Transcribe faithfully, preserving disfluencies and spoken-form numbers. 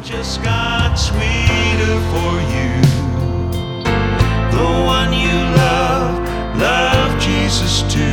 just got sweeter for you. The one you love, love Jesus too.